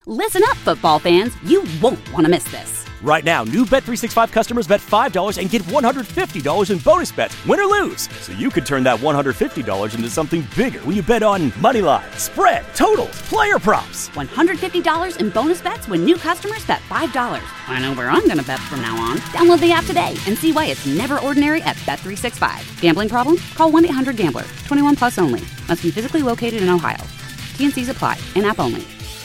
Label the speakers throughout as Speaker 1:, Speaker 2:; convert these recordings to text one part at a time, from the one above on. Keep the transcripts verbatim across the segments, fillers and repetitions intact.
Speaker 1: Listen up, football fans. You won't want to miss this.
Speaker 2: Right now, new Bet three sixty-five customers bet five dollars and get one hundred fifty dollars in bonus bets, win or lose. So you could turn that one hundred fifty dollars into something bigger when you bet on money line, spread, totals, player props.
Speaker 1: one hundred fifty dollars in bonus bets when new customers bet five dollars. I know where I'm going to bet from now on. Download the app today and see why it's never ordinary at Bet three sixty-five. Gambling problem? Call one eight hundred gambler. twenty-one plus only. Must be physically located in Ohio. T and C's apply. In-app only.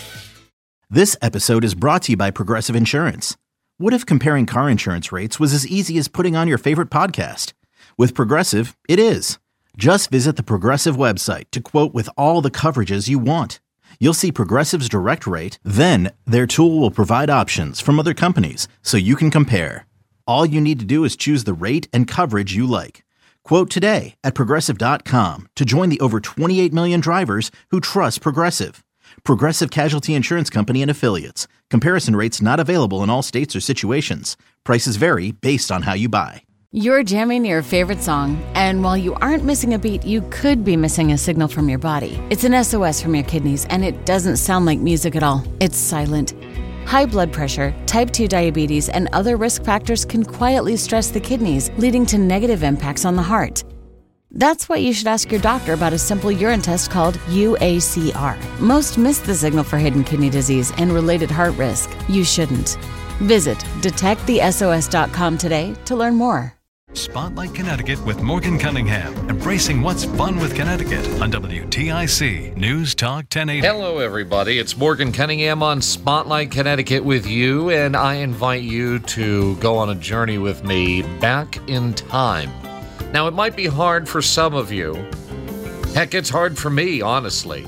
Speaker 3: This episode is brought to you by Progressive Insurance. What if comparing car insurance rates was as easy as putting on your favorite podcast? With Progressive, it is. Just visit the Progressive website to quote with all the coverages you want. You'll see Progressive's direct rate, then their tool will provide options from other companies so you can compare. All you need to do is choose the rate and coverage you like. Quote today at Progressive dot com to join the over twenty-eight million drivers who trust Progressive. Progressive Casualty Insurance Company and Affiliates. Comparison rates not available in all states or situations. Prices vary based on how you buy.
Speaker 4: You're jamming your favorite song, and while you aren't missing a beat, you could be missing a signal from your body. It's an S O S from your kidneys, and it doesn't sound like music at all. It's silent. High blood pressure, type two diabetes, and other risk factors can quietly stress the kidneys, leading to negative impacts on the heart. That's why you should ask your doctor about a simple urine test called U A C R. Most miss the signal for hidden kidney disease and related heart risk. You shouldn't. Visit detect the S O S dot com today to learn more.
Speaker 5: Spotlight Connecticut with Morgan Cunningham, embracing what's fun with Connecticut on W T I C News Talk ten eighty.
Speaker 6: Hello, everybody. It's Morgan Cunningham on Spotlight Connecticut with you, and I invite you to go on a journey with me back in time. Now, it might be hard for some of you. Heck, it's hard for me, honestly,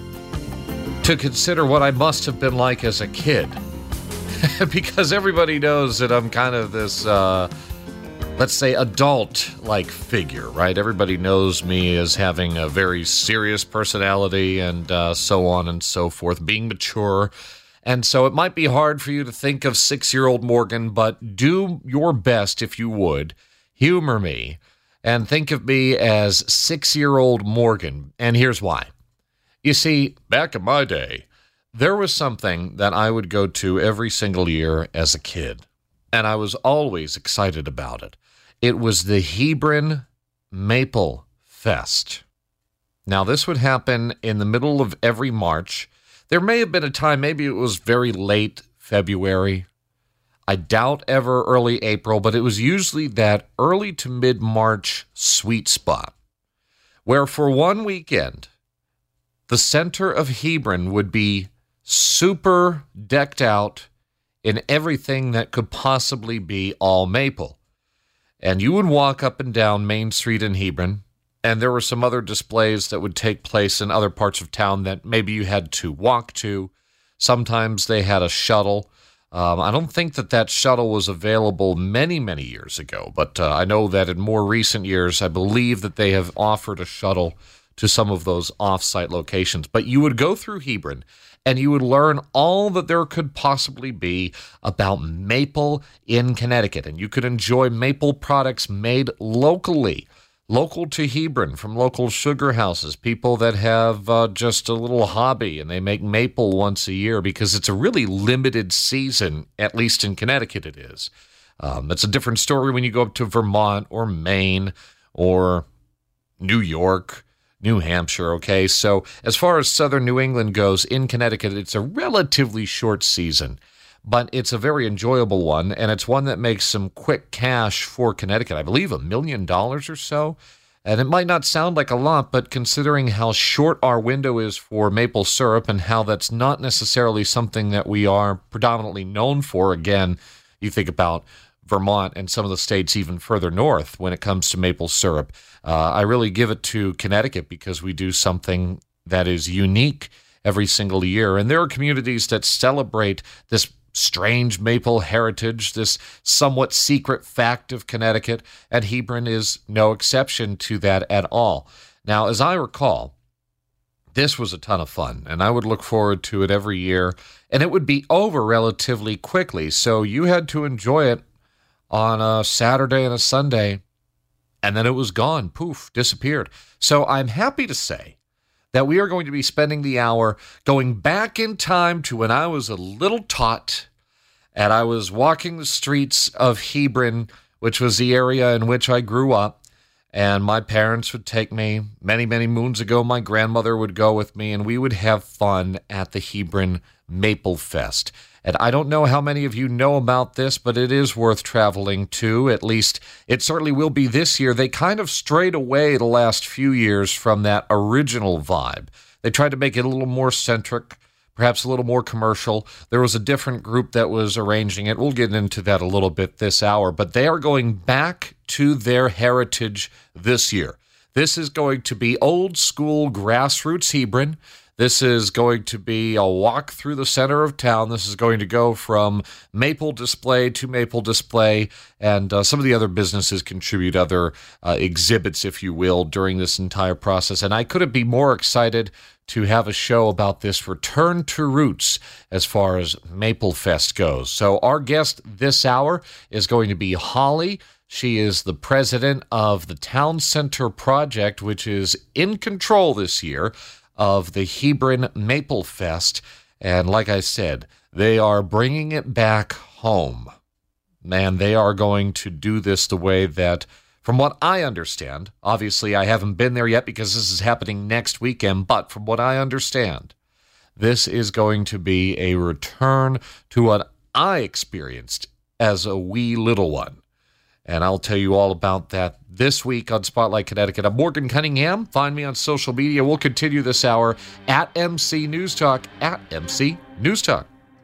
Speaker 6: to consider what I must have been like as a kid. Because everybody knows that I'm kind of this, uh, let's say, adult-like figure, right? Everybody knows me as having a very serious personality and uh, so on and so forth, being mature. And so it might be hard for you to think of six-year-old Morgan, but do your best, if you would, humor me. And think of me as six-year-old Morgan, and here's why. You see, back in my day, there was something that I would go to every single year as a kid, and I was always excited about it. It was the Hebron Maple Fest. Now, this would happen in the middle of every March. There may have been a time, maybe it was very late February, I doubt ever early April, but it was usually that early to mid-March sweet spot, where for one weekend, the center of Hebron would be super decked out in everything that could possibly be all maple. And you would walk up and down Main Street in Hebron, and there were some other displays that would take place in other parts of town that maybe you had to walk to. Sometimes they had a shuttle. Um, I don't think that that shuttle was available many, many years ago, but uh, I know that in more recent years, I believe that they have offered a shuttle to some of those off-site locations. But you would go through Hebron, and you would learn all that there could possibly be about maple in Connecticut, and you could enjoy maple products made locally. Local to Hebron, from local sugar houses, people that have uh, just a little hobby and they make maple once a year because it's a really limited season, at least in Connecticut it is. Um, it's a different story when you go up to Vermont or Maine or New York, New Hampshire, okay? So as far as southern New England goes, in Connecticut, it's a relatively short season. But it's a very enjoyable one, and it's one that makes some quick cash for Connecticut. I believe a million dollars or so. And it might not sound like a lot, but considering how short our window is for maple syrup and how that's not necessarily something that we are predominantly known for, again, you think about Vermont and some of the states even further north when it comes to maple syrup. Uh, I really give it to Connecticut because we do something that is unique every single year. And there are communities that celebrate this strange maple heritage, this somewhat secret fact of Connecticut, and Hebron is no exception to that at all. Now, as I recall, this was a ton of fun, and I would look forward to it every year, and it would be over relatively quickly, so you had to enjoy it on a Saturday and a Sunday, and then it was gone, poof, disappeared. So I'm happy to say that we are going to be spending the hour going back in time to when I was a little tot and I was walking the streets of Hebron, which was the area in which I grew up. And my parents would take me. Many, many moons ago, my grandmother would go with me, and we would have fun at the Hebron Maple Fest. And I don't know how many of you know about this, but it is worth traveling to. At least it certainly will be this year. They kind of strayed away the last few years from that original vibe. They tried to make it a little more centric, perhaps a little more commercial. There was a different group that was arranging it. We'll get into that a little bit this hour, but they are going back to their heritage this year. This is going to be old school grassroots Hebron. This is going to be a walk through the center of town. This is going to go from maple display to maple display, and uh, some of the other businesses contribute other uh, exhibits, if you will, during this entire process. And I couldn't be more excited to have a show about this return to roots as far as Maple Fest goes. So our guest this hour is going to be Holly. She is the president of the Town Center Project, which is in control this year of the Hebron Maple Fest. And like I said, they are bringing it back home. Man, they are going to do this the way that, from what I understand, obviously I haven't been there yet because this is happening next weekend, but from what I understand, this is going to be a return to what I experienced as a wee little one. And I'll tell you all about that this week on Spotlight Connecticut. I'm Morgan Cunningham. Find me on social media. We'll continue this hour at M C News Talk, at M C News Talk.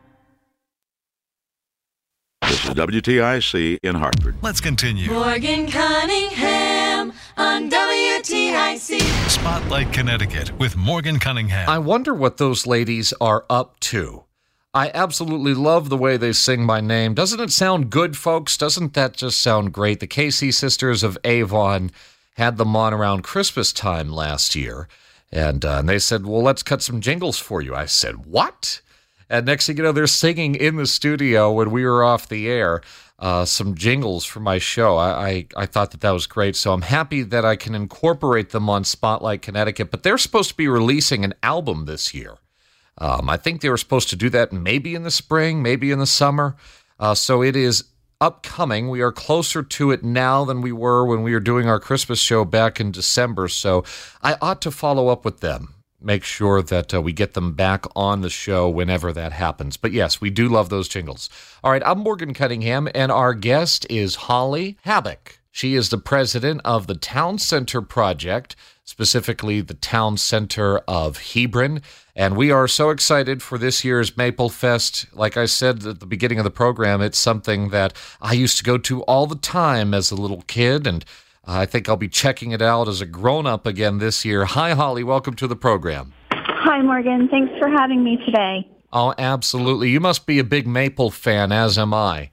Speaker 7: This is W T I C in Hartford.
Speaker 5: Let's continue.
Speaker 8: Morgan Cunningham on W T I C.
Speaker 5: Spotlight Connecticut with Morgan Cunningham.
Speaker 6: I wonder what those ladies are up to. I absolutely love the way they sing my name. Doesn't it sound good, folks? Doesn't that just sound great? The Casey Sisters of Avon had them on around Christmas time last year, and, uh, and they said, well, let's cut some jingles for you. I said, what? And next thing you know, they're singing in the studio when we were off the air uh, some jingles for my show. I, I, I thought that that was great, so I'm happy that I can incorporate them on Spotlight Connecticut, but they're supposed to be releasing an album this year. Um, I think they were supposed to do that maybe in the spring, maybe in the summer. Uh, so it is upcoming. We are closer to it now than we were when we were doing our Christmas show back in December. So I ought to follow up with them, make sure that uh, we get them back on the show whenever that happens. But yes, we do love those jingles. All right, I'm Morgan Cunningham, and our guest is Holly Habak. She is the president of the Town Center Project, specifically the Town Center of Hebron. And we are so excited for this year's Maple Fest. Like I said at the beginning of the program, it's something that I used to go to all the time as a little kid, and I think I'll be checking it out as a grown-up again this year. Hi, Holly. Welcome to the program.
Speaker 9: Hi, Morgan. Thanks for having me today.
Speaker 6: Oh, absolutely. You must be a big Maple fan, as am I.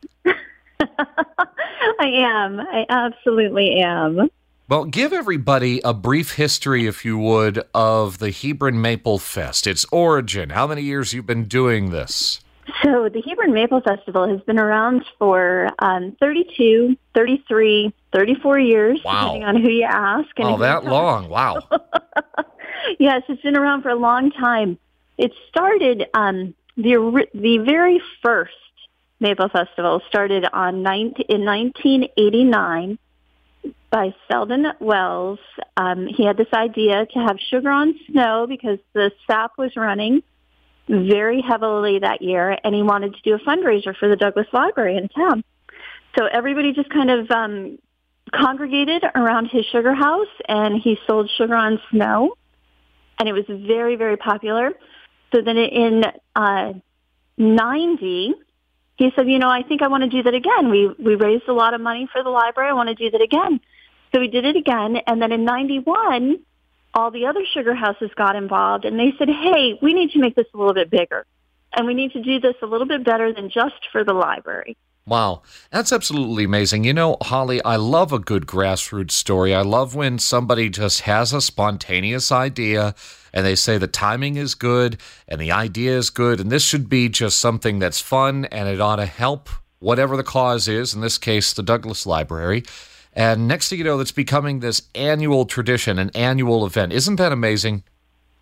Speaker 9: I am. I absolutely am.
Speaker 6: Well, give everybody a brief history, if you would, of the Hebron Maple Fest, its origin, how many years you've been doing this.
Speaker 9: So the Hebron Maple Festival has been around for um, thirty-two, thirty-three, thirty-four years,
Speaker 6: wow.
Speaker 9: depending on who you ask. And
Speaker 6: oh, that long. Wow.
Speaker 9: Yes, it's been around for a long time. It started, um, the the very first Maple Festival started on nineteen, in nineteen eighty-nine by Selden Wells. Um, he had this idea to have sugar on snow because the sap was running very heavily that year, and he wanted to do a fundraiser for the Douglas Library in town. So everybody just kind of um, congregated around his sugar house, and he sold sugar on snow, and it was very, very popular. So then in uh, ninety, he said, you know, I think I want to do that again. We we raised a lot of money for the library. I want to do that again. So we did it again. And then in ninety-one, all the other sugar houses got involved, and they said, hey, we need to make this a little bit bigger, and we need to do this a little bit better than just for the library.
Speaker 6: Wow, that's absolutely amazing. You know, Holly, I love a good grassroots story. I love when somebody just has a spontaneous idea and they say the timing is good and the idea is good, and this should be just something that's fun and it ought to help whatever the cause is, in this case, the Douglas Library. And next thing you know, it's becoming this annual tradition, an annual event. Isn't that amazing?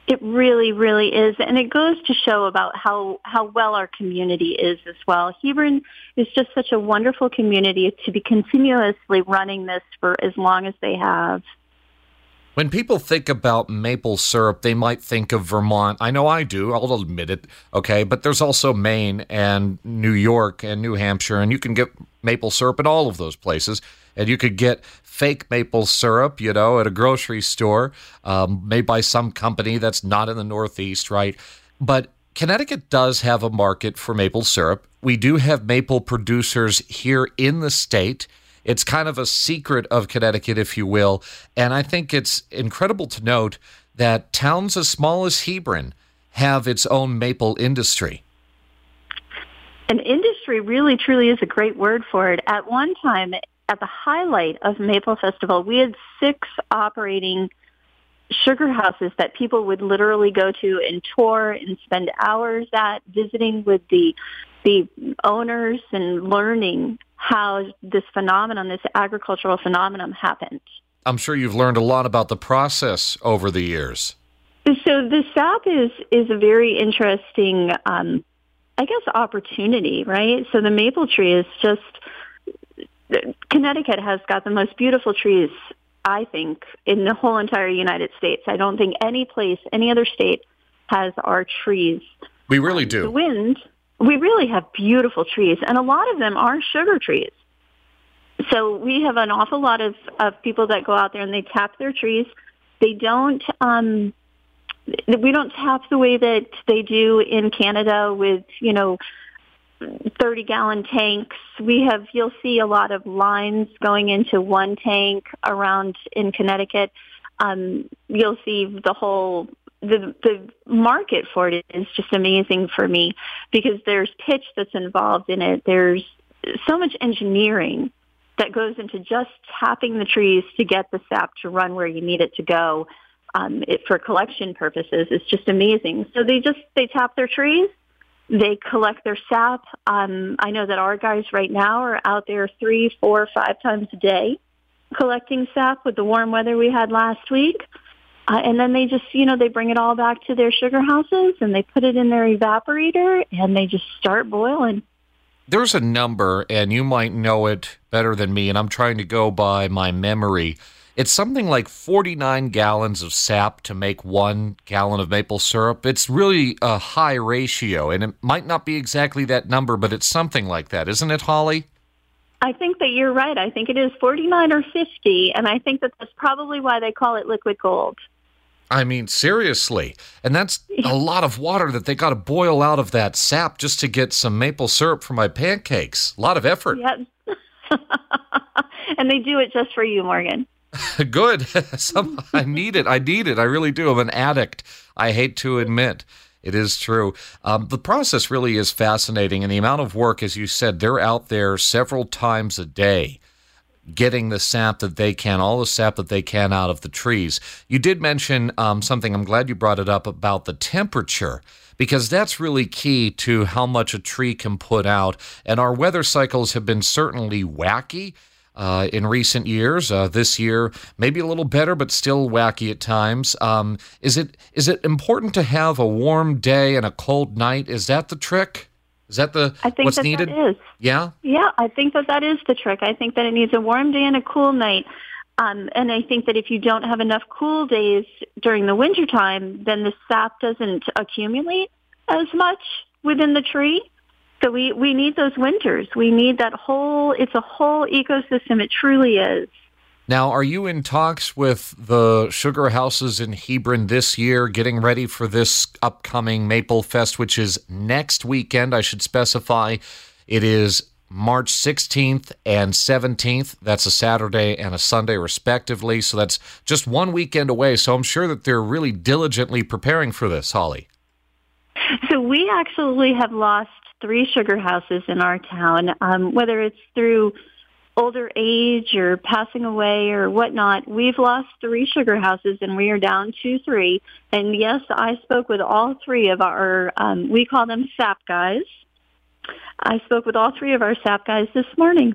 Speaker 9: It really, really is. And it goes to show about how, how well our community is as well. Hebron is just such a wonderful community to be continuously running this for as long as they have.
Speaker 6: When people think about maple syrup, they might think of Vermont. I know I do. I'll admit it. Okay. But there's also Maine and New York and New Hampshire, and you can get maple syrup in all of those places. And you could get fake maple syrup, you know, at a grocery store, um, made by some company that's not in the Northeast, right? But Connecticut does have a market for maple syrup. We do have maple producers here in the state. It's kind of a secret of Connecticut, if you will. And I think it's incredible to note that towns as small as Hebron have its own maple industry.
Speaker 9: An industry really, truly is a great word for it. At one time, at the highlight of Maple Festival, we had six operating sugar houses that people would literally go to and tour and spend hours at, visiting with the the owners and learning how this phenomenon, this agricultural phenomenon happened.
Speaker 6: I'm sure you've learned a lot about the process over the years.
Speaker 9: So the sap is, is a very interesting, um, I guess, opportunity, right? So the maple tree is just, Connecticut has got the most beautiful trees, I think, in the whole entire United States. I don't think any place, any other state has our trees.
Speaker 6: We really do.
Speaker 9: The wind, we really have beautiful trees, and a lot of them are sugar trees. So we have an awful lot of, of people that go out there and they tap their trees. They don't, um, we don't tap the way that they do in Canada with, you know, thirty gallon tanks. We have, you'll see a lot of lines going into one tank around in Connecticut. Um, you'll see the whole, the, the market for it is just amazing for me because there's pitch that's involved in it. There's so much engineering that goes into just tapping the trees to get the sap to run where you need it to go. Um, it, for collection purposes, it's just amazing. So they just, they tap their trees. They collect their sap. Um, I know that our guys right now are out there three, four, five times a day collecting sap with the warm weather we had last week. Uh, and then they just, you know, they bring it all back to their sugar houses and they put it in their evaporator and they just start boiling.
Speaker 6: There's a number, and you might know it better than me, and I'm trying to go by my memory. It's something like forty-nine gallons of sap to make one gallon of maple syrup. It's really a high ratio, and it might not be exactly that number, but it's something like that. Isn't it, Holly?
Speaker 9: I think that you're right. I think it is forty-nine or fifty, and I think that that's probably why they call it liquid gold.
Speaker 6: I mean, seriously. And that's a lot of water that they got to boil out of that sap just to get some maple syrup for my pancakes. A lot of effort.
Speaker 9: Yep. And they do it just for you, Morgan.
Speaker 6: Good. Some, I need it. I need it. I really do. I'm an addict. I hate to admit. It is true. Um, the process really is fascinating, and the amount of work, as you said, they're out there several times a day getting the sap that they can, all the sap that they can out of the trees. You did mention um, something, I'm glad you brought it up, about the temperature, because that's really key to how much a tree can put out. And our weather cycles have been certainly wacky uh, in recent years. Uh, this year, maybe a little better, but still wacky at times. Um, is it is it important to have a warm day and a cold night? Is that the trick? Is that the
Speaker 9: I think
Speaker 6: what's
Speaker 9: that
Speaker 6: needed?
Speaker 9: That is.
Speaker 6: Yeah?
Speaker 9: Yeah, I think that that is the trick. I think that it needs a warm day and a cool night. Um, and I think that if you don't have enough cool days during the wintertime, then the sap doesn't accumulate as much within the tree. So we, we need those winters. We need that whole, it's a whole ecosystem. It truly is.
Speaker 6: Now, are you in talks with the sugar houses in Hebron this year, getting ready for this upcoming Maple Fest, which is next weekend, I should specify? It is March sixteenth and seventeenth. That's a Saturday and a Sunday, respectively. So that's just one weekend away. So I'm sure that they're really diligently preparing for this, Holly.
Speaker 9: So we actually have lost three sugar houses in our town, um, whether it's through older age or passing away or whatnot. We've lost three sugar houses and we are down to three. And yes, I spoke with all three of our, um, we call them sap guys. I spoke with all three of our sap guys this morning.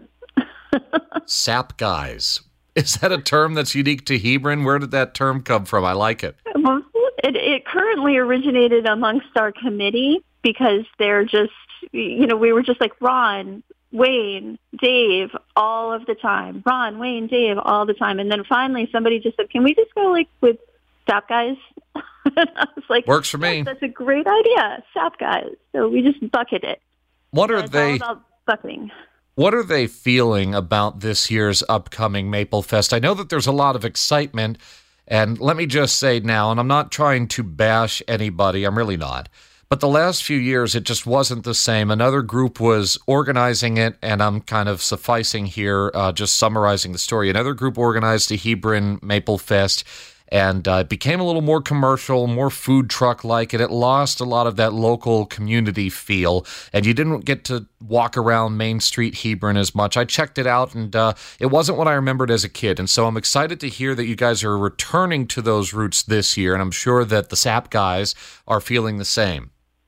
Speaker 6: Sap guys. Is that a term that's unique to Hebron? Where did that term come from? I like it.
Speaker 9: Well, it, it currently originated amongst our committee because they're just, you know, we were just like, Ron, Wayne, Dave, all of the time. Ron, Wayne, Dave, all the time. And then finally somebody just said, can we just go like with Sap Guys? And I was like,
Speaker 6: works for me.
Speaker 9: Yes, that's a great idea, Sap Guys. So we just bucket it.
Speaker 6: What are
Speaker 9: it's
Speaker 6: they?
Speaker 9: All about bucketing.
Speaker 6: What are they feeling about this year's upcoming Maple Fest? I know that there's a lot of excitement, and let me just say now, and I'm not trying to bash anybody, I'm really not, but the last few years it just wasn't the same. Another group was organizing it, and I'm kind of sufficing here, uh, just summarizing the story. Another group organized the Hebron Maple Fest, and uh, it became a little more commercial, more food truck-like, and it lost a lot of that local community feel, and you didn't get to walk around Main Street Hebron as much. I checked it out, and uh, it wasn't what I remembered as a kid, and so I'm excited to hear that you guys are returning to those roots this year, and I'm sure that the Sap guys are feeling the same.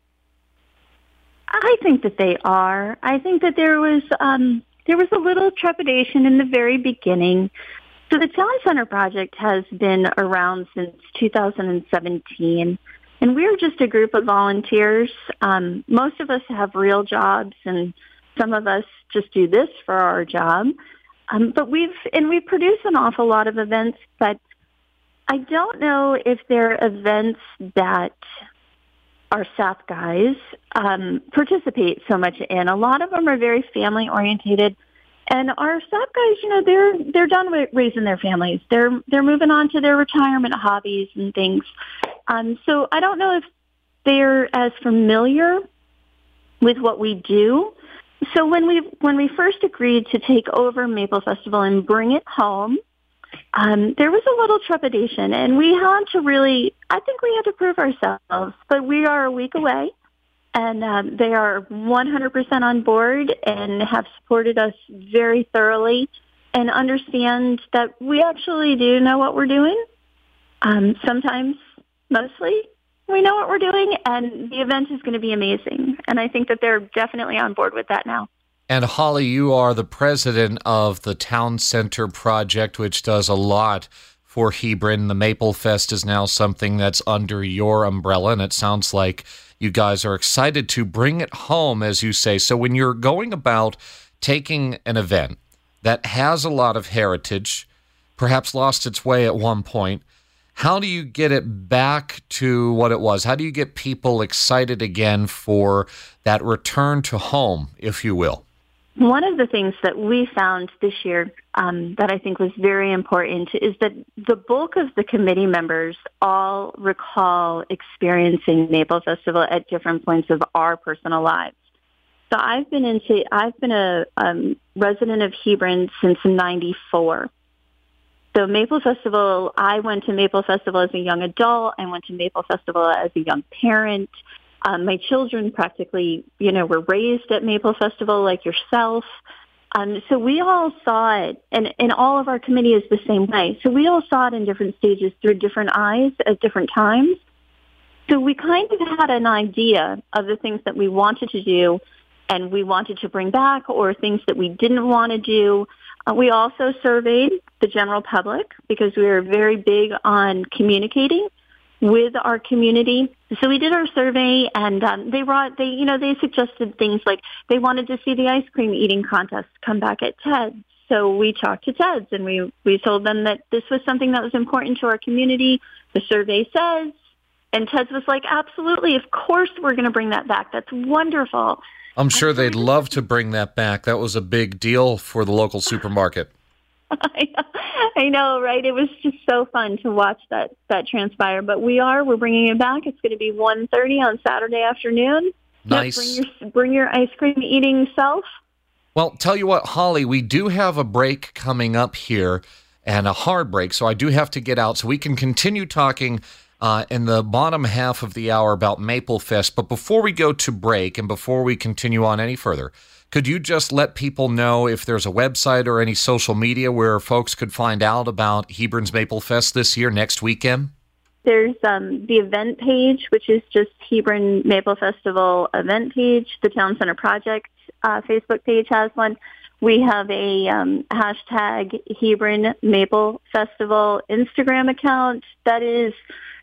Speaker 9: I think that they are. I think that there was um, there was a little trepidation in the very beginning. So the Town Center Project has been around since two thousand seventeen, and we're just a group of volunteers. Um, most of us have real jobs, and some of us just do this for our job. Um, but we've and we produce an awful lot of events, but I don't know if they're events that our Sap guys um, participate so much in. A lot of them are very family orientated. And our Sap guys, you know, they're they're done with raising their families. They're they're moving on to their retirement hobbies and things. Um, so I don't know if they're as familiar with what we do. So when we when we first agreed to take over Maple Festival and bring it home, um, there was a little trepidation, and we had to really, I think we had to prove ourselves. But we are a week away. And um, they are one hundred percent on board and have supported us very thoroughly and understand that we actually do know what we're doing. Um, sometimes, mostly, we know what we're doing, and the event is going to be amazing. And I think that they're definitely on board with that now.
Speaker 6: And Holly, you are the president of the Town Center Project, which does a lot for Hebron. The Maple Fest is now something that's under your umbrella, and it sounds like you guys are excited to bring it home, as you say. So when you're going about taking an event that has a lot of heritage, perhaps lost its way at one point, how do you get it back to what it was? How do you get people excited again for that return to home, if you will?
Speaker 9: One of the things that we found this year um, that I think was very important is that the bulk of the committee members all recall experiencing Maple Festival at different points of our personal lives. So I've been into I've been a um, resident of Hebron since ninety-four. So Maple Festival, I went to Maple Festival as a young adult. I went to Maple Festival as a young parent. Um, my children practically, you know, were raised at Maple Festival like yourself. Um, so we all saw it, and, and all of our committee is the same way. So we all saw it in different stages through different eyes at different times. So we kind of had an idea of the things that we wanted to do and we wanted to bring back, or things that we didn't want to do. Uh, we also surveyed the general public because we were very big on communicating with our community. So we did our survey, and um, they brought, they, you know, they suggested things like they wanted to see the ice cream eating contest come back at TED. So we talked to TEDS, and we, we told them that this was something that was important to our community. The survey says, and TEDS was like, absolutely, of course we're going to bring that back. That's wonderful.
Speaker 6: I'm sure they'd love to bring that back. That was a big deal for the local supermarket.
Speaker 9: I know, right? It was just so fun to watch that, that transpire. But we are, we're bringing it back. It's going to be one thirty on Saturday afternoon.
Speaker 6: Nice.
Speaker 9: Yep, bring your, bring your ice cream eating self.
Speaker 6: Well, tell you what, Holly, we do have a break coming up here, and a hard break, so I do have to get out so we can continue talking uh, in the bottom half of the hour about Maple Fest. But before we go to break and before we continue on any further, could you just let people know if there's a website or any social media where folks could find out about Hebron's Maple Fest this year, next weekend?
Speaker 9: There's um, the event page, which is just Hebron Maple Festival event page. The Town Center Project uh, Facebook page has one. We have a um, hashtag Hebron Maple Festival Instagram account that is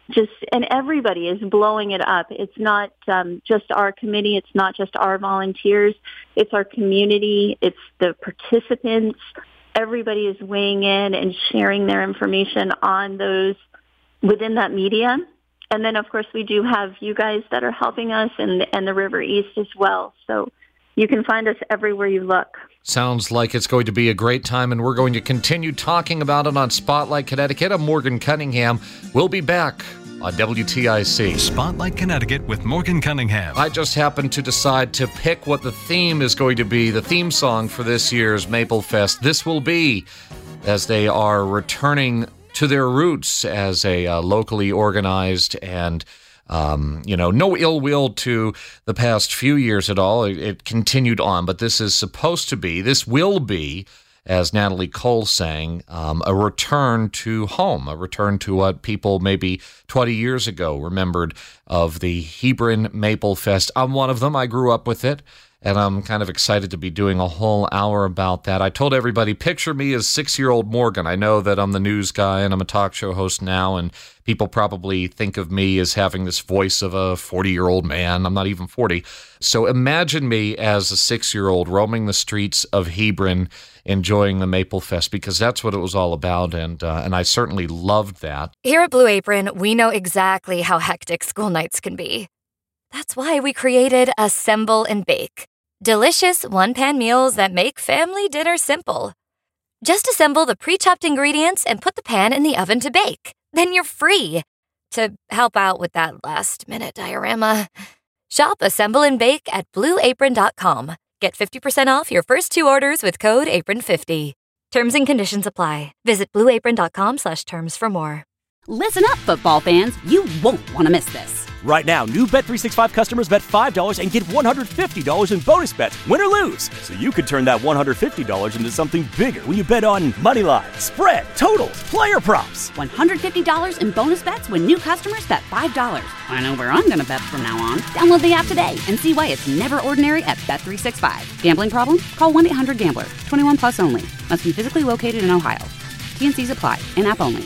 Speaker 9: just, and everybody is blowing it up. It's not um, just our committee. It's not just our volunteers. It's our community. It's the participants. Everybody is weighing in and sharing their information on those within that media. And then, of course, we do have you guys that are helping us and, and the River East as well. So you can find us everywhere you look.
Speaker 6: Sounds like it's going to be a great time, and we're going to continue talking about it on Spotlight Connecticut. I'm Morgan Cunningham. We'll be back on W T I C.
Speaker 5: Spotlight Connecticut with Morgan Cunningham.
Speaker 6: I just happened to decide to pick what the theme is going to be, the theme song for this year's Maple Fest. This will be as they are returning to their roots as a uh, locally organized and Um, you know, no ill will to the past few years at all. It, it continued on, but this is supposed to be, this will be, as Natalie Cole sang, um, a return to home, a return to what people maybe twenty years ago remembered of the Hebron Maple Fest. I'm one of them. I grew up with it, and I'm kind of excited to be doing a whole hour about that. I told everybody, picture me as six-year-old Morgan. I know that I'm the news guy and I'm a talk show host now, and people probably think of me as having this voice of a forty-year-old man. I'm not even forty. So imagine me as a six-year-old roaming the streets of Hebron, enjoying the Maple Fest, because that's what it was all about, and uh, and I certainly loved that.
Speaker 10: Here at Blue Apron, we know exactly how hectic school nights can be. That's why we created Assemble and Bake. Delicious one-pan meals that make family dinner simple. Just assemble the pre-chopped ingredients and put the pan in the oven to bake. Then you're free. To help out with that last-minute diorama, shop Assemble and Bake at blue apron dot com. Get fifty percent off your first two orders with code apron fifty. Terms and conditions apply. Visit blue apron dot com slash terms for more.
Speaker 1: Listen up, football fans. You won't want to miss this.
Speaker 2: Right now, new Bet three sixty-five customers bet five dollars and get one hundred fifty dollars in bonus bets, win or lose. So you could turn that one hundred fifty dollars into something bigger when you bet on money line, spread, totals, player props.
Speaker 1: one hundred fifty dollars in bonus bets when new customers bet five dollars. I know where I'm going to bet from now on. Download the app today and see why it's never ordinary at Bet three sixty-five. Gambling problem? Call one eight hundred gambler. twenty-one plus only. Must be physically located in Ohio. T N Cs apply. In-app only.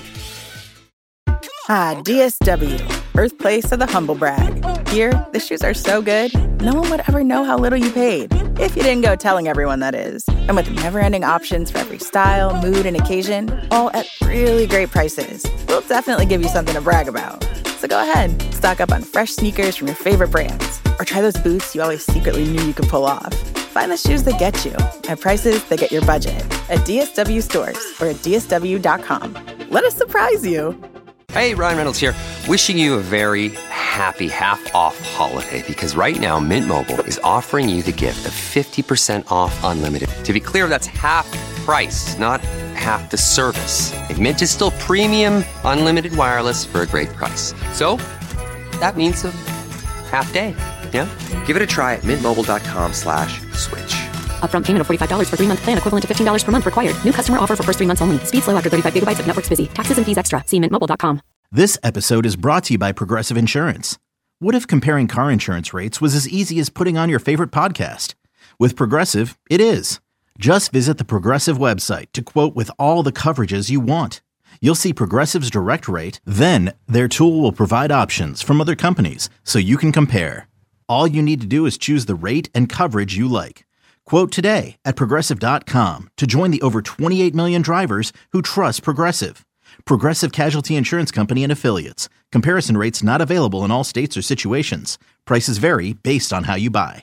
Speaker 11: Ah, D S W, birthplace of the humble brag. Here, the shoes are so good, no one would ever know how little you paid. If you didn't go telling everyone, that is. And with never-ending options for every style, mood, and occasion, all at really great prices, we'll definitely give you something to brag about. So go ahead, stock up on fresh sneakers from your favorite brands, or try those boots you always secretly knew you could pull off. Find the shoes that get you at prices that get your budget at D S W stores or at D S W dot com. Let us surprise you.
Speaker 12: Hey, Ryan Reynolds here, wishing you a very happy half-off holiday, because right now Mint Mobile is offering you the gift of fifty percent off unlimited. To be clear, that's half price, not half the service. And Mint is still premium unlimited wireless for a great price. So that means a half day, yeah? Give it a try at mintmobile.com slash switch.
Speaker 13: Upfront payment of forty-five dollars for three-month plan, equivalent to fifteen dollars per month required. New customer offer for first three months only. Speed slow after thirty-five gigabytes if network's busy. Taxes and fees extra. See mint mobile dot com.
Speaker 3: This episode is brought to you by Progressive Insurance. What if comparing car insurance rates was as easy as putting on your favorite podcast? With Progressive, it is. Just visit the Progressive website to quote with all the coverages you want. You'll see Progressive's direct rate, then their tool will provide options from other companies so you can compare. All you need to do is choose the rate and coverage you like. Quote today at progressive dot com to join the over twenty-eight million drivers who trust Progressive. Progressive Casualty Insurance Company and Affiliates. Comparison rates not available in all states or situations. Prices vary based on how you buy.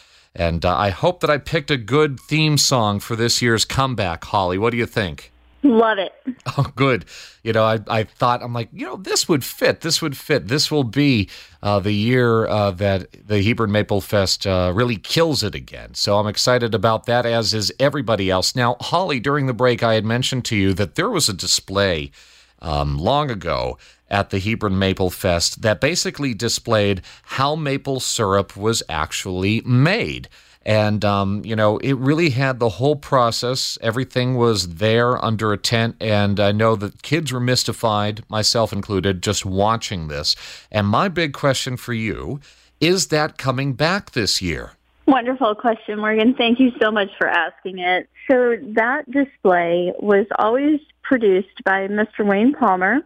Speaker 6: And uh, I hope that I picked a good theme song for this year's comeback, Holly. What do you think?
Speaker 9: Love it.
Speaker 6: Oh, good. You know, I, I thought, I'm like, you know, this would fit. This would fit. This will be uh, the year uh, that the Hebron Maple Fest uh, really kills it again. So I'm excited about that, as is everybody else. Now, Holly, during the break, I had mentioned to you that there was a display um, long ago at the Hebron Maple Fest that basically displayed how maple syrup was actually made. And, um, you know, it really had the whole process. Everything was there under a tent. And I know that kids were mystified, myself included, just watching this. And my big question for you, is that coming back this year?
Speaker 9: Wonderful question, Morgan. Thank you so much for asking it. So that display was always produced by Mister Wayne Palmer,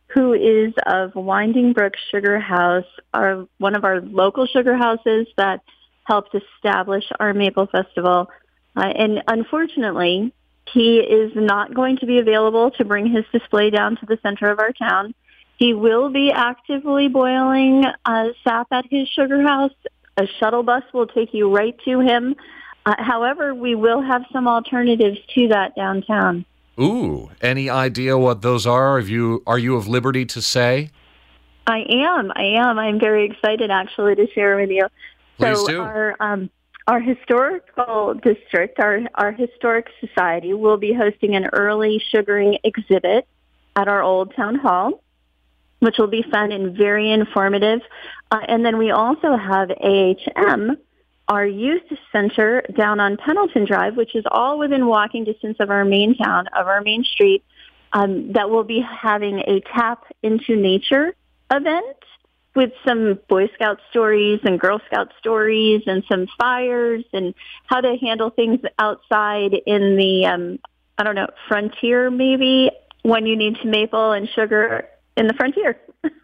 Speaker 9: who is of Winding Brook Sugar House, our, one of our local sugar houses that helped establish our Maple Festival. Uh, and unfortunately, he is not going to be available to bring his display down to the center of our town. He will be actively boiling uh, sap at his sugar house. A shuttle bus will take you right to him. Uh, however, we will have some alternatives to that downtown.
Speaker 6: Ooh, any idea what those are? Have you, are you of liberty to say?
Speaker 9: I am. I am. I'm very excited, actually, to share with you.
Speaker 6: Please
Speaker 9: so
Speaker 6: do.
Speaker 9: Our, um, our historical district, our, our historic society, will be hosting an early sugaring exhibit at our old town hall, which will be fun and very informative. Uh, and then we also have A H M, our youth center down on Pendleton Drive, which is all within walking distance of our main town, of our main street, um, that will be having a Tap into Nature event with some Boy Scout stories and Girl Scout stories and some fires and how to handle things outside in the, um, I don't know, frontier maybe, when you need to maple and sugar in the frontier.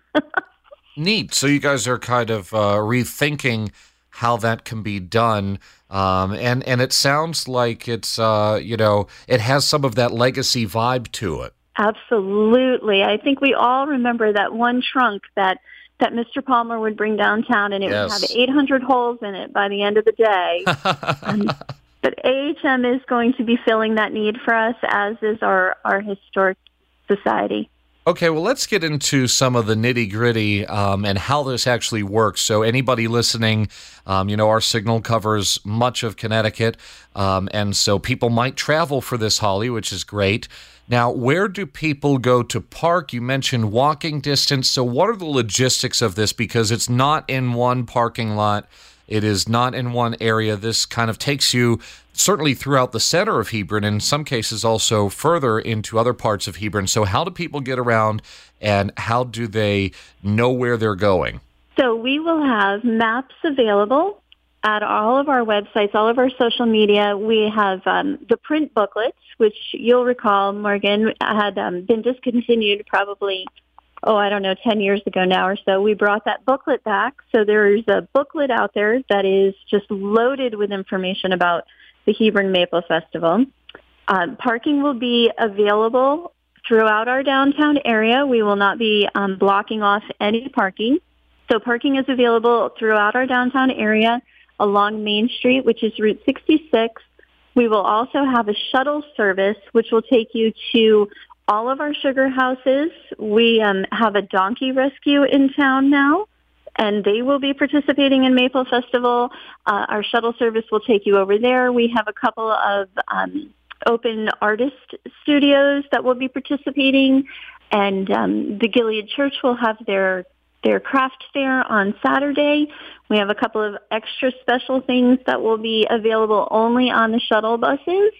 Speaker 6: Neat. So you guys are kind of uh, rethinking how that can be done. Um, and, and it sounds like it's, uh, you know, it has some of that legacy vibe to it.
Speaker 9: Absolutely. I think we all remember that one trunk that, that Mister Palmer would bring downtown, and it
Speaker 6: Yes.
Speaker 9: would have eight hundred holes in it by the end of the day. um, but A H M is going to be filling that need for us, as is our, our historic society.
Speaker 6: Okay, well, let's get into some of the nitty-gritty um, and how this actually works. So anybody listening, um, you know, our signal covers much of Connecticut, um, and so people might travel for this, Holly, which is great. Now, where do people go to park? You mentioned walking distance. So what are the logistics of this? Because it's not in one parking lot. It is not in one area. This kind of takes you certainly throughout the center of Hebron, in some cases also further into other parts of Hebron. So how do people get around, and how do they know where they're going?
Speaker 9: So we will have maps available at all of our websites, all of our social media. We have um, the print booklets, which you'll recall, Morgan, had um, been discontinued probably, oh, I don't know, ten years ago now or so. We brought that booklet back. So there's a booklet out there that is just loaded with information about the Hebron Maple Festival. Um, parking will be available throughout our downtown area. We will not be um, blocking off any parking. So parking is available throughout our downtown area along Main Street, which is Route sixty-six. We will also have a shuttle service, which will take you to all of our sugar houses. We um, have a donkey rescue in town now, and they will be participating in Maple Festival. Uh, our shuttle service will take you over there. We have a couple of um, open artist studios that will be participating, and um, the Gilead Church will have their their craft fair on Saturday. We have a couple of extra special things that will be available only on the shuttle buses,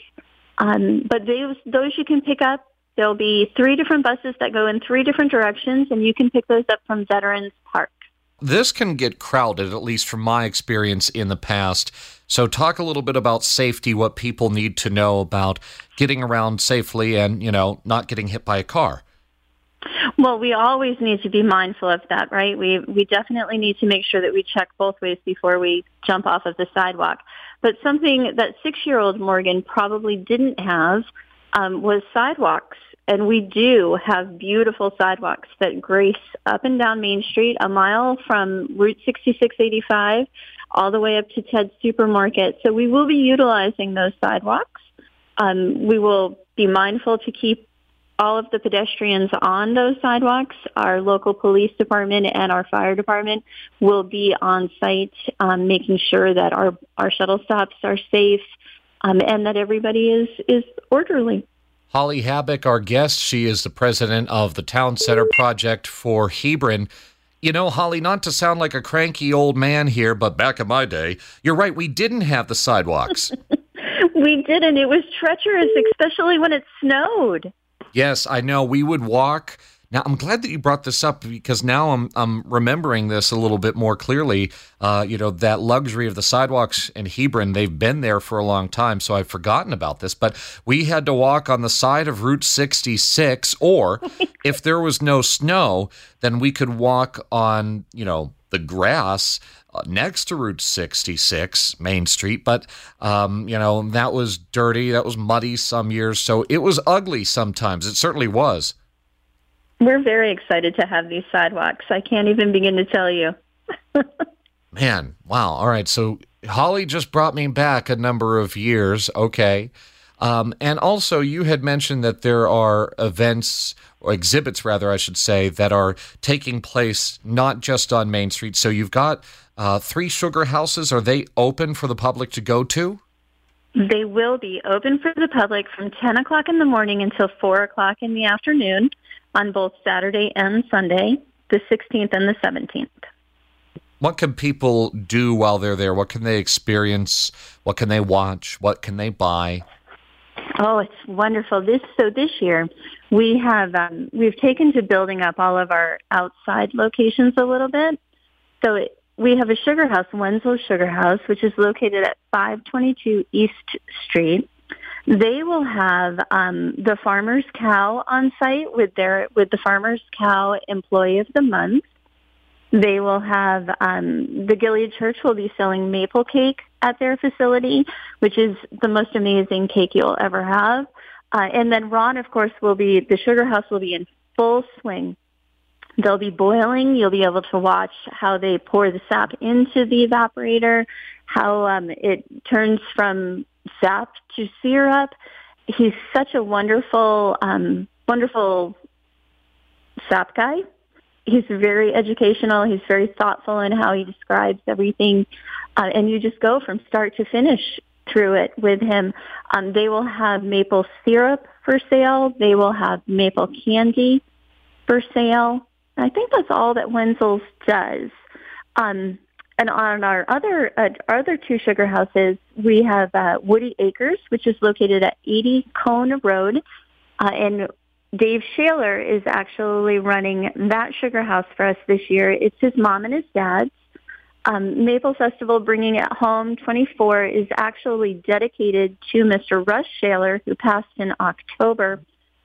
Speaker 9: um, but those, those you can pick up. There'll be three different buses that go in three different directions, and you can pick those up from Veterans Park.
Speaker 6: This can get crowded, at least from my experience in the past. So talk a little bit about safety, what people need to know about getting around safely and, you know, not getting hit by a car.
Speaker 9: Well, we always need to be mindful of that, right? We we definitely need to make sure that we check both ways before we jump off of the sidewalk. But something that six-year-old Morgan probably didn't have um, was sidewalks. And we do have beautiful sidewalks that grace up and down Main Street, a mile from Route sixty-six eighty-five all the way up to Ted's Supermarket. So we will be utilizing those sidewalks. Um, we will be mindful to keep all of the pedestrians on those sidewalks. Our local police department and our fire department will be on site, um, making sure that our, our shuttle stops are safe, um, and that everybody is, is orderly.
Speaker 6: Holly Habak, our guest, she is the president of the Town Center Project for Hebron. You know, Holly, not to sound like a cranky old man here, but back in my day, you're right, we didn't have the sidewalks.
Speaker 9: We didn't. It was treacherous, especially when it snowed.
Speaker 6: Yes, I know. We would walk Now, I'm glad that you brought this up because now I'm I'm remembering this a little bit more clearly. Uh, you know, that luxury of the sidewalks in Hebron, they've been there for a long time, so I've forgotten about this. But we had to walk on the side of Route sixty-six, or if there was no snow, then we could walk on, you know, the grass uh, next to Route sixty-six, Main Street. But, um, you know, that was dirty, that was muddy some years, so it was ugly sometimes. It certainly was.
Speaker 9: We're very excited to have these sidewalks. I can't even begin to tell you.
Speaker 6: Man, wow. All right, so Holly just brought me back a number of years. Okay. Um, and also, you had mentioned that there are events, or exhibits, rather, I should say, that are taking place not just on Main Street. So you've got uh, three sugar houses. Are they open for the public to go to?
Speaker 9: They will be open for the public from ten o'clock in the morning until four o'clock in the afternoon on both Saturday and Sunday, the sixteenth and the seventeenth.
Speaker 6: What can people do while they're there? What can they experience? What can they watch? What can they buy?
Speaker 9: Oh, it's wonderful. This so this year we have um, we've taken to building up all of our outside locations a little bit. So it, we have a sugar house, Wenzel Sugar House, which is located at five twenty-two East Street. They will have um, the Farmer's Cow on site with their with the Farmer's Cow Employee of the Month. They will have um, the Gilead Church will be selling maple cake at their facility, which is the most amazing cake you'll ever have. Uh, and then Ron, of course, will be the Sugar House will be in full swing. They'll be boiling. You'll be able to watch how they pour the sap into the evaporator, how um, it turns from sap to syrup. He's such a wonderful, um, wonderful sap guy. He's very educational. He's very thoughtful in how he describes everything. Uh, and you just go from start to finish through it with him. Um, they will have maple syrup for sale. They will have maple candy for sale. I think that's all that Wenzel's does. Um, and on our other uh, our other two sugar houses, we have uh, Woody Acres, which is located at eighty Cone Road. Uh, and Dave Shaler is actually running that sugar house for us this year. It's his mom and his dad's. Um, Maple Festival Bringing It Home twenty-four is actually dedicated to Mister Russ Shaler, who passed in October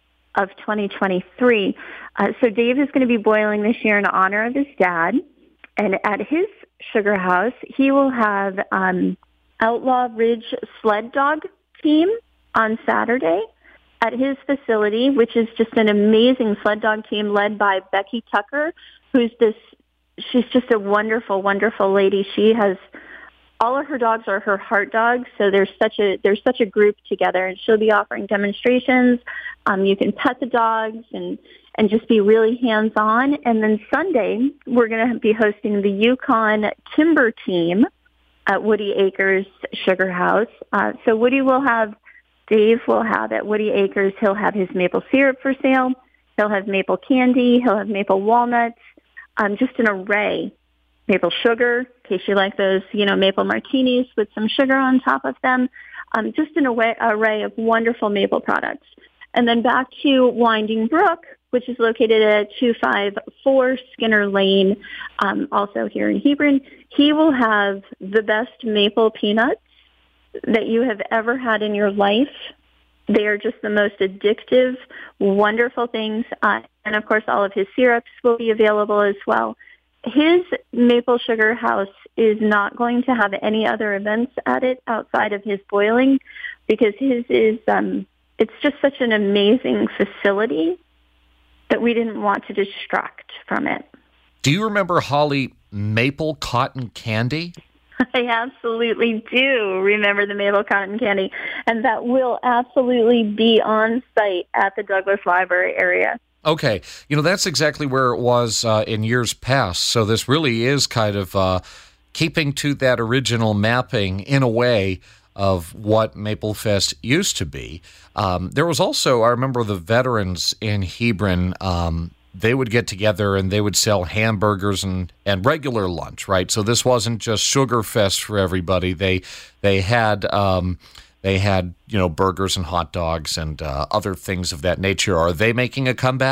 Speaker 9: of twenty twenty-three. Uh, so Dave is going to be boiling this year in honor of his dad. And at his sugar house, he will have um, Outlaw Ridge Sled Dog team on Saturday at his facility, which is just an amazing sled dog team led by Becky Tucker, who's this, she's just a wonderful, wonderful lady. She has, all of her dogs are her heart dogs, so there's such a, there's such a group together, and she'll be offering demonstrations. Um, you can pet the dogs and, and just be really hands-on. And then Sunday, we're going to be hosting the Yukon Timber Team at Woody Acres Sugar House. Uh, so Woody will have, Dave will have at Woody Acres, he'll have his maple syrup for sale. He'll have maple candy. He'll have maple walnuts, um, just an array. Maple sugar, in case you like those, you know, maple martinis with some sugar on top of them. Um, just an array, array of wonderful maple products. And then back to Winding Brook, which is located at two fifty-four Skinner Lane, um, also here in Hebron. He will have the best maple peanuts that you have ever had in your life. They are just the most addictive, wonderful things. Uh, and, of course, all of his syrups will be available as well. His Maple Sugar House is not going to have any other events at it outside of his boiling, because his is, um, it's just such an amazing facility that we didn't want to distract from it.
Speaker 6: Do you remember, Holly, maple cotton candy?
Speaker 9: I absolutely do remember the maple cotton candy, and that will absolutely be on site at the Douglas Library area.
Speaker 6: Okay. You know, that's exactly where it was uh, in years past, so this really is kind of uh, keeping to that original mapping in a way of what Maple Fest used to be. Um, there was also, I remember the veterans in Hebron, um, they would get together and they would sell hamburgers and, and regular lunch, right? So this wasn't just Sugar Fest for everybody. They they had um, they had you know burgers and hot dogs and uh, other things of that nature. Are they making a comeback?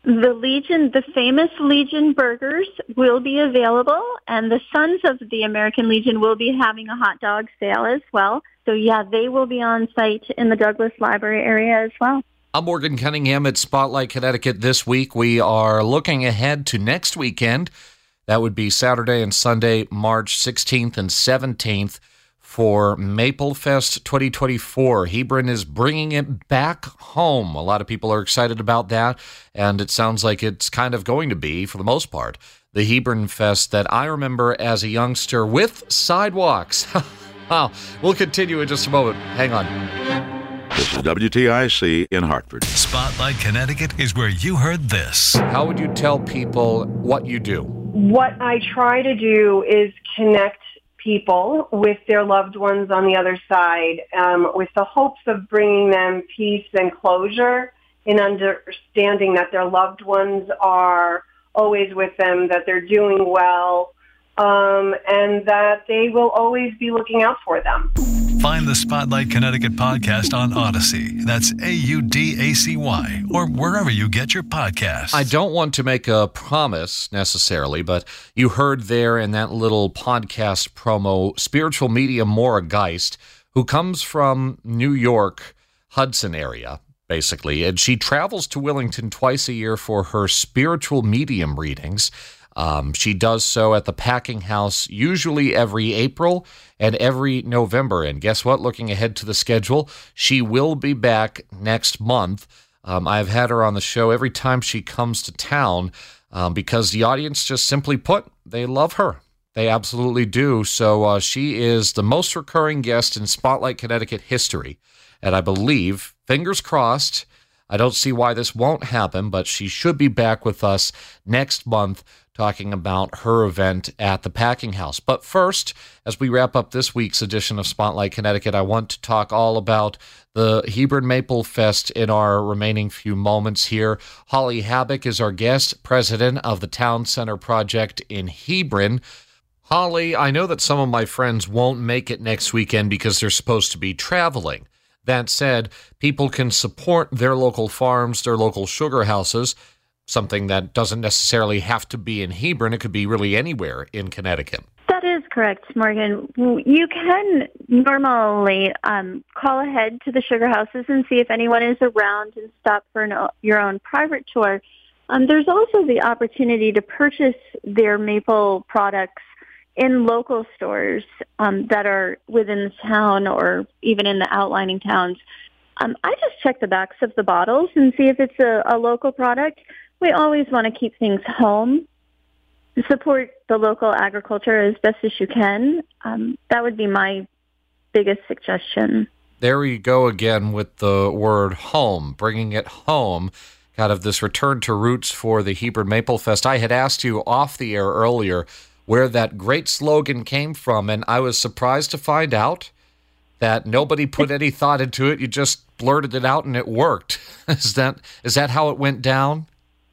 Speaker 9: The Legion, the famous Legion burgers will be available, and the Sons of the American Legion will be having a hot dog sale as well. So, yeah, they will be on site in the Douglas Library area as well.
Speaker 6: I'm Morgan Cunningham at Spotlight Connecticut. This week we are looking ahead to next weekend. That would be Saturday and Sunday, March sixteenth and seventeenth. For Maple Fest twenty twenty-four. Hebron is bringing it back home. A lot of people are excited about that, and it sounds like it's kind of going to be, for the most part, the Hebron Fest that I remember as a youngster with sidewalks. Wow. We'll continue in just a moment. Hang on.
Speaker 7: This is W T I C in Hartford.
Speaker 5: Spotlight Connecticut is where you heard this.
Speaker 6: How would you tell people what you do?
Speaker 14: What I try to do is connect people with their loved ones on the other side, um, with the hopes of bringing them peace and closure in understanding that their loved ones are always with them, that they're doing well, um, and that they will always be looking out for them.
Speaker 5: Find the Spotlight Connecticut podcast on Odyssey. That's A U D A C Y, or wherever you get your podcasts.
Speaker 6: I don't want to make a promise necessarily, but you heard there in that little podcast promo, spiritual medium Maura Geist, who comes from New York, Hudson area, basically, and she travels to Willington twice a year for her spiritual medium readings. Um, she does so at the Packing House, usually every April and every November. And guess what? Looking ahead to the schedule, she will be back next month. Um, I've had her on the show every time she comes to town um, because the audience, just simply put, they love her. They absolutely do. So uh, she is the most recurring guest in Spotlight Connecticut history. And I believe, fingers crossed, I don't see why this won't happen, but she should be back with us next month talking about her event at the Packing House. But first, as we wrap up this week's edition of Spotlight Connecticut, I want to talk all about the Hebron Maple Fest in our remaining few moments here. Holly Habak is our guest, president of the Town Center Project in Hebron. Holly, I know that some of my friends won't make it next weekend because they're supposed to be traveling. That said, people can support their local farms, their local sugar houses, something that doesn't necessarily have to be in Hebron. It could be really anywhere in Connecticut.
Speaker 9: That is correct, Morgan. You can normally um, call ahead to the sugar houses and see if anyone is around and stop for an, your own private tour. Um, there's also the opportunity to purchase their maple products in local stores um, that are within the town or even in the outlining towns. Um, I just check the backs of the bottles and see if it's a, a local product. We always want to keep things home, support the local agriculture as best as you can. Um, that would be my biggest suggestion.
Speaker 6: There you go again with the word home, bringing it home, kind of this return to roots for the Hebron Maple Fest. I had asked you off the air earlier where that great slogan came from, and I was surprised to find out that nobody put any thought into it. You just blurted it out and it worked. Is that is that how it went down?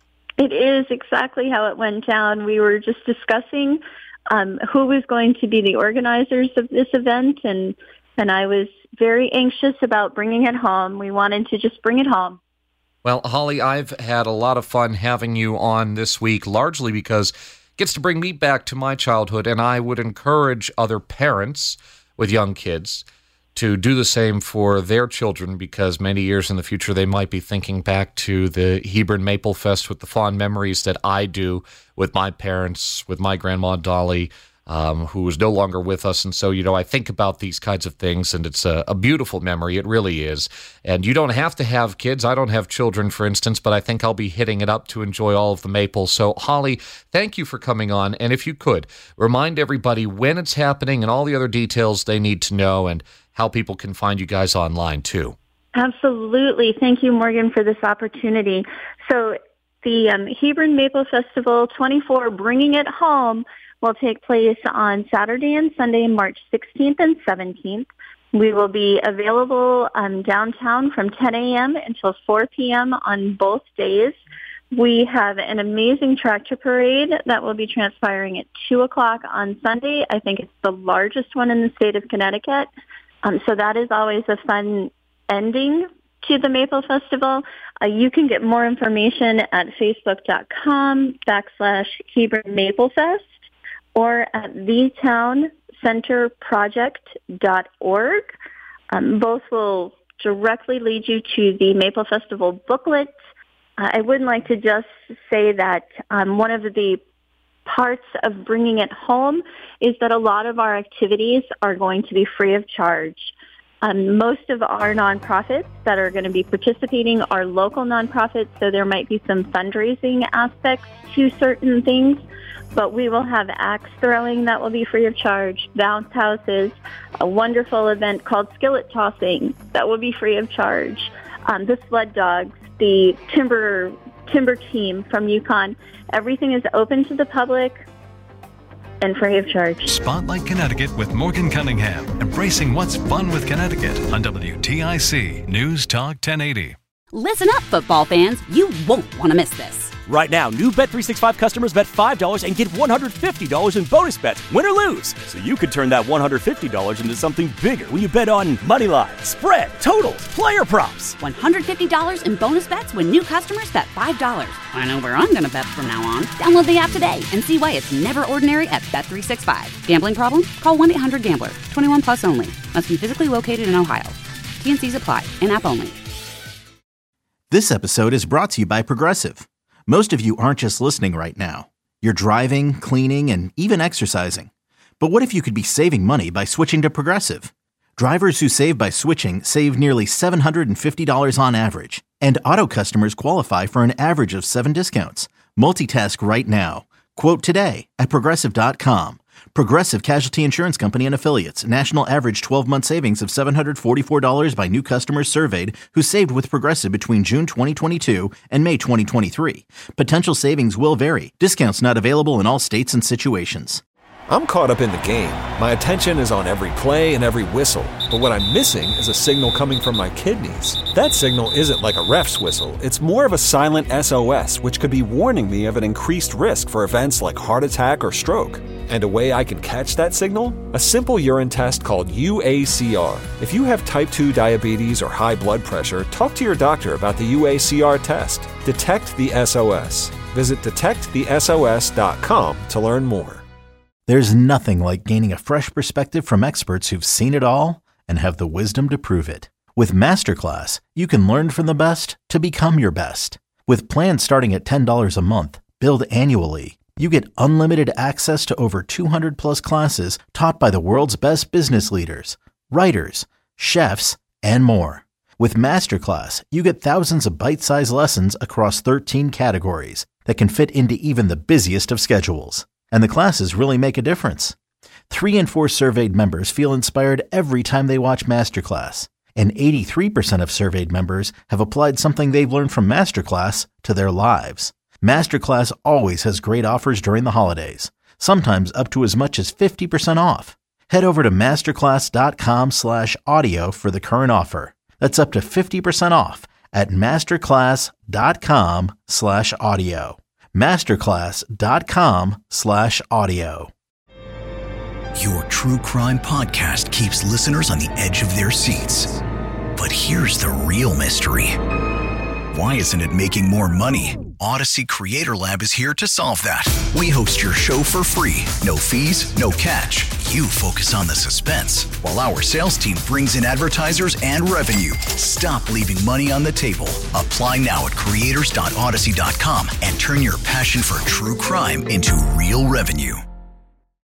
Speaker 9: It is exactly how it went down. We were just discussing um, who was going to be the organizers of this event, and and I was very anxious about bringing it home. We wanted to just bring it home.
Speaker 6: Well, Holly, I've had a lot of fun having you on this week, largely because it gets to bring me back to my childhood, and I would encourage other parents with young kids to do the same for their children, because many years in the future they might be thinking back to the Hebron Maple Fest with the fond memories that I do with my parents, with my grandma Dolly, um, who is no longer with us. And so, you know, I think about these kinds of things, and it's a, a beautiful memory. It really is. And you don't have to have kids. I don't have children, for instance, but I think I'll be hitting it up to enjoy all of the maple. So, Holly, thank you for coming on. And if you could, remind everybody when it's happening and all the other details they need to know, and how people can find you guys online, too.
Speaker 9: Absolutely. Thank you, Morgan, for this opportunity. So the um, Hebron Maple Festival twenty-four, Bringing It Home, will take place on Saturday and Sunday, March sixteenth and seventeenth. We will be available um, downtown from ten a.m. until four p.m. on both days. We have an amazing tractor parade that will be transpiring at two o'clock on Sunday. I think it's the largest one in the state of Connecticut. Um, so that is always a fun ending to the Maple Festival, uh, you can get more information at facebook.com backslash Hebron Maple Fest or at the town center project dot org. Um, both will directly lead you to the Maple Festival booklet. Uh, I would like to just say that um, one of the parts of bringing it home is that a lot of our activities are going to be free of charge. Um, most of our nonprofits that are going to be participating are local nonprofits, so there might be some fundraising aspects to certain things, but we will have axe throwing that will be free of charge, bounce houses, a wonderful event called skillet tossing that will be free of charge, um, the sled dogs, the timber timber team from Yukon. Everything is open to the public and free of charge.
Speaker 5: Spotlight Connecticut with Morgan Cunningham, embracing what's fun with Connecticut on W T I C News Talk ten eighty.
Speaker 1: Listen up, football fans. You won't want to miss this.
Speaker 2: Right now, new Bet three sixty-five customers bet five dollars and get one hundred fifty dollars in bonus bets, win or lose. So you could turn that one hundred fifty dollars into something bigger when you bet on money line, spread, totals, player props.
Speaker 1: one hundred fifty dollars in bonus bets when new customers bet five dollars. I know where I'm going to bet from now on. Download the app today and see why it's never ordinary at Bet three sixty-five. Gambling problem? Call one eight hundred gambler. twenty-one plus only. Must be physically located in Ohio. T N Cs apply. In-app only.
Speaker 3: This episode is brought to you by Progressive. Most of you aren't just listening right now. You're driving, cleaning, and even exercising. But what if you could be saving money by switching to Progressive? Drivers who save by switching save nearly seven hundred fifty dollars on average. And auto customers qualify for an average of seven discounts. Multitask right now. Quote today at Progressive dot com. Progressive Casualty Insurance Company and Affiliates. National average twelve-month savings of seven hundred forty-four dollars by new customers surveyed who saved with Progressive between June twenty twenty-two and May twenty twenty-three. Potential savings will vary. Discounts not available in all states and situations.
Speaker 15: I'm caught up in the game. My attention is on every play and every whistle. But what I'm missing is a signal coming from my kidneys. That signal isn't like a ref's whistle. It's more of a silent S O S, which could be warning me of an increased risk for events like heart attack or stroke. And a way I can catch that signal? A simple urine test called U A C R. If you have type two diabetes or high blood pressure, talk to your doctor about the U A C R test. Detect the S O S. Visit detect the S O S dot com to learn more.
Speaker 3: There's nothing like gaining a fresh perspective from experts who've seen it all and have the wisdom to prove it. With Masterclass, you can learn from the best to become your best. With plans starting at ten dollars a month, billed annually, you get unlimited access to over two hundred plus classes taught by the world's best business leaders, writers, chefs, and more. With Masterclass, you get thousands of bite-sized lessons across thirteen categories that can fit into even the busiest of schedules. And the classes really make a difference. Three in four surveyed members feel inspired every time they watch Masterclass. And eighty-three percent of surveyed members have applied something they've learned from Masterclass to their lives. Masterclass always has great offers during the holidays, sometimes up to as much as fifty percent off. Head over to masterclass.com slash audio for the current offer. That's up to fifty percent off at masterclass.com slash audio. Masterclass.com slash audio.
Speaker 16: Your true crime podcast keeps listeners on the edge of their seats. But here's the real mystery. Why isn't it making more money? Odyssey Creator Lab is here to solve that. We host your show for free. No fees, no catch. You focus on the suspense, while our sales team brings in advertisers and revenue. Stop leaving money on the table. Apply now at creators dot odyssey dot com and turn your passion for true crime into real revenue.